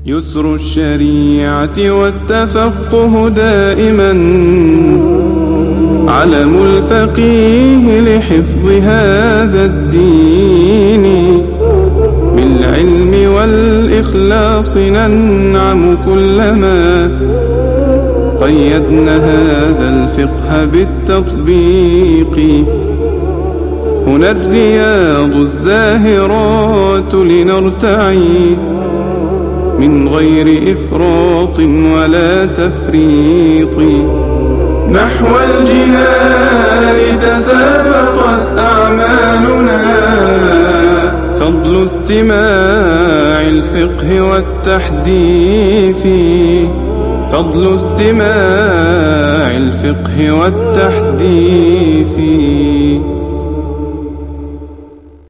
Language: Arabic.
يسر الشريعة والتفقه دائما علم الفقيه لحفظ هذا الدين. بالعلم والإخلاص ننعم كلما قيدنا هذا الفقه بالتطبيق. هنا الرياض الزاهرات لنرتعي من غير إفراط ولا تفريط. نحو الجنان تسابقت أعمالنا، فضل استماع الفقه والتحديث. فضل استماع الفقه والتحديث.